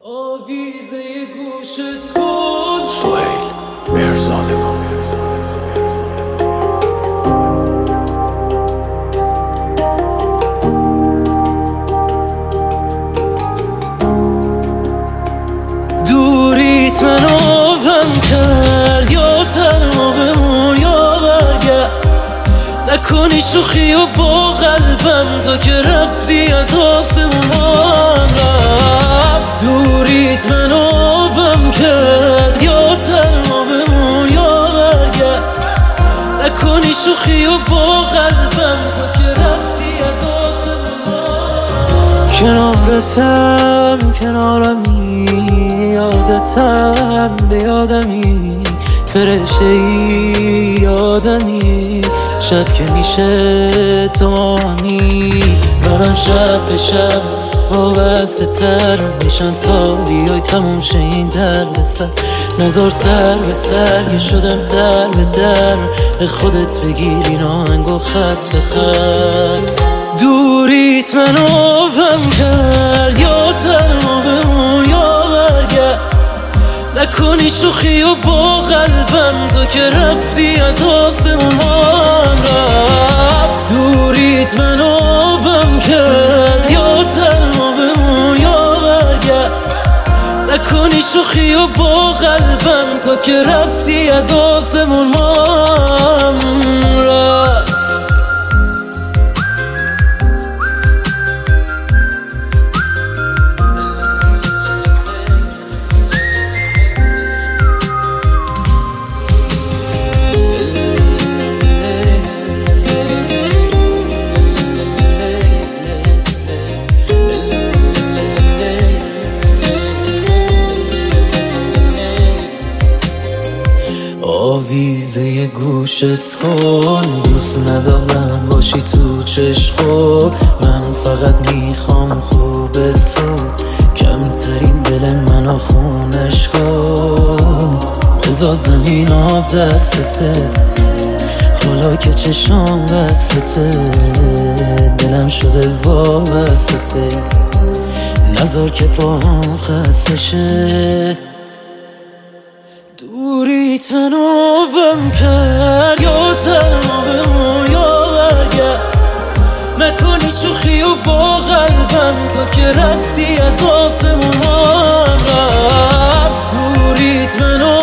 آویزه گوشت کن سهیل مرزادگان. دوریت منو غم کرد، یا تنها بمون یا برگرد. نکنی شوخی و با قلبم تا که رفتی از آسمون رفت. دوریت منو غم کرد، یا تنها بمون یا برگرد. نکنی شوخی و با قلبم تا که رفتی از آسمون. کنارتم کنارمی، یادتم به یادمی، فرشته یادمی. شب که میشه تو منم شب به شب وابسته تر میشم تا بیای تموم شه این درد سر. نذار سر به سر که شدم در به در، به خودت بگیر این آهنگ و خط به خط. دوریت منو غم کرد، یا تنها بمون یا برگرد. نکنی شوخی و با قلبم تا که رفتی از آسمون رفت. دوریت منو غم کرد، یا تنها بمون یا برگرد. نکنی شوخی و با قلبم تا که رفتی از آسمون رفت. آویزه گوشت کن، دوست ندارم باشی تو چشم. من فقط میخوام خوب تو، کمترین دل منو خونش کن. بذار زمین آب دستته، حالا که چشام بستته. دلم شده وابسته، نذار که پاهم خسته شه. دوریت منو غم کرد، یا تنها بمون یا برگرد. نکنی شوخی و با قلبم تا که رفتی از آسمون رفت. دوریت منو